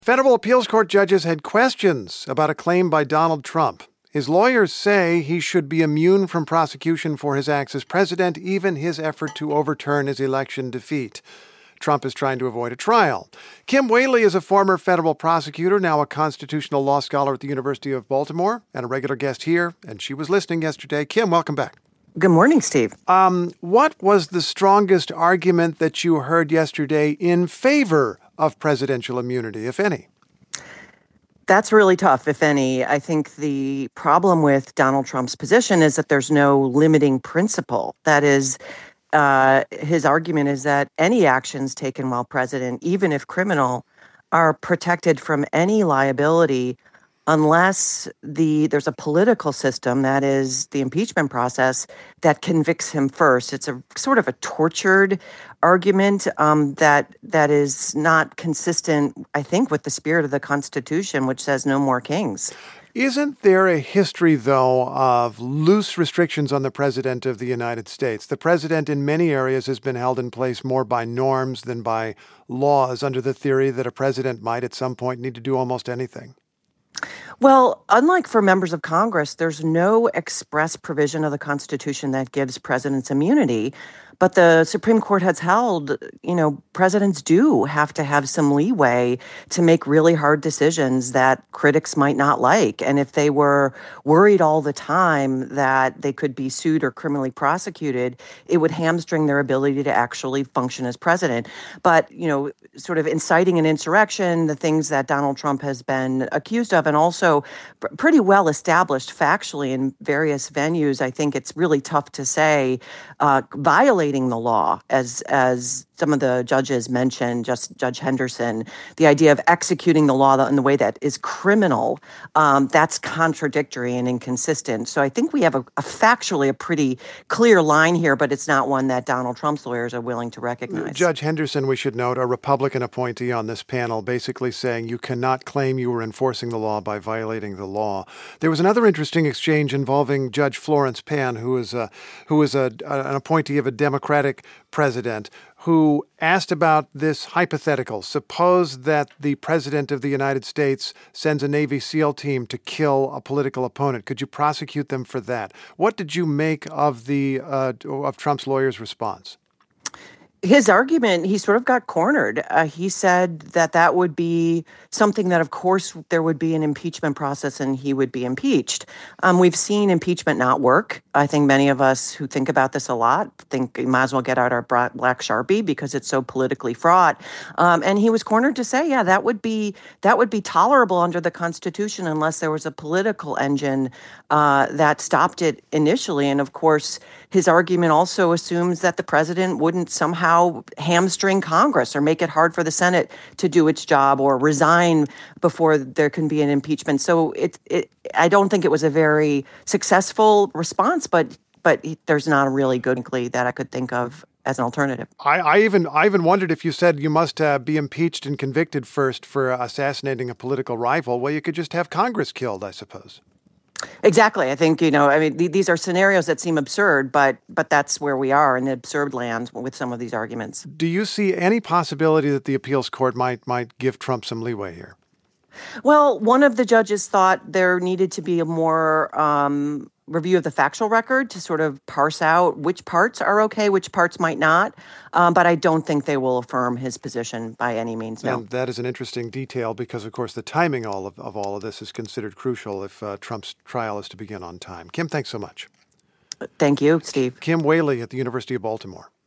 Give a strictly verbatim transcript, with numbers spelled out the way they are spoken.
Federal appeals court judges had questions about a claim by Donald Trump. His lawyers say he should be immune from prosecution for his acts as president, even his effort to overturn his election defeat. Trump is trying to avoid a trial. Kim Whaley is a former federal prosecutor, now a constitutional law scholar at the University of Baltimore, and a regular guest here, and she was listening yesterday. Kim, welcome back. Good morning, Steve. Um, what was the strongest argument that you heard yesterday in favor of presidential immunity, if any? That's really tough, if any. I think the problem with Donald Trump's position is that there's no limiting principle. That is, uh, his argument is that any actions taken while president, even if criminal, are protected from any liability unless the there's a political system, that is the impeachment process, that convicts him first. It's a sort of a tortured argument um, that that is not consistent, I think, with the spirit of the Constitution, which says no more kings. Isn't there a history, though, of loose restrictions on the president of the United States? The president in many areas has been held in place more by norms than by laws, under the theory that a president might at some point need to do almost anything. Well, unlike for members of Congress, there's no express provision of the Constitution that gives presidents immunity. But the Supreme Court has held, you know, presidents do have to have some leeway to make really hard decisions that critics might not like. And if they were worried all the time that they could be sued or criminally prosecuted, it would hamstring their ability to actually function as president. But, you know, sort of inciting an insurrection, the things that Donald Trump has been accused of, and also pr- pretty well established factually in various venues, I think it's really tough to say uh, violating the law, as as some of the judges mentioned, just Judge Henderson, the idea of executing the law in the way that is criminal, um, that's contradictory and inconsistent. So I think we have a, a factually a pretty clear line here, but it's not one that Donald Trump's lawyers are willing to recognize. Judge Henderson, we should note, a Republican appointee on this panel, basically saying you cannot claim you were enforcing the law by violating the law. There was another interesting exchange involving Judge Florence Pan, who is a, who is a, an appointee of a Democratic president, who asked about this hypothetical. Suppose that the president of the United States sends a Navy SEAL team to kill a political opponent. Could you prosecute them for that? What did you make of the uh, of Trump's lawyer's response? His argument, he sort of got cornered. Uh, he said that that would be something that, of course, there would be an impeachment process and he would be impeached. Um, we've seen impeachment not work. I think many of us who think about this a lot think we might as well get out our black Sharpie because it's so politically fraught. Um, and he was cornered to say, yeah, that would be that would be tolerable under the Constitution unless there was a political engine uh, that stopped it initially. And of course, his argument also assumes that the president wouldn't somehow hamstring Congress or make it hard for the Senate to do its job or resign before there can be an impeachment. So it, it I don't think it was a very successful response, but but there's not a really good plea that I could think of as an alternative. I, I even I even wondered if you said you must uh, be impeached and convicted first for assassinating a political rival. Well, you could just have Congress killed, I suppose. Exactly. I think, you know, I mean, th- these are scenarios that seem absurd, but but that's where we are in the absurd land with some of these arguments. Do you see any possibility that the appeals court might might give Trump some leeway here? Well, one of the judges thought there needed to be a more um, review of the factual record to sort of parse out which parts are okay, which parts might not. Um, but I don't think they will affirm his position by any means. No. And that is an interesting detail because, of course, the timing all of, of all of this is considered crucial if uh, Trump's trial is to begin on time. Kim, thanks so much. Thank you, Steve. Kim Whaley at the University of Baltimore.